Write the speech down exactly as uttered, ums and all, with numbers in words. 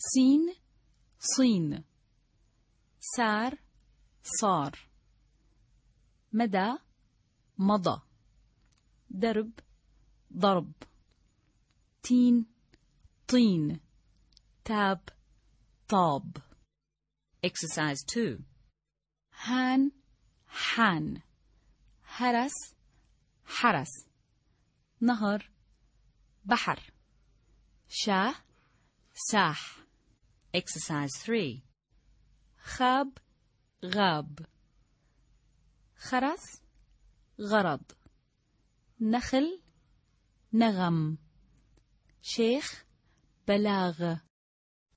سين صين، سار صار، مدى مضى، درب ضرب، تين طين، تاب طاب. Exercise two. هان حان، هرس حرس، نهر بحر، شاه ساح. Exercise three. خاب غاب، خرس غرض، نخل نغم، شيخ بلاغ.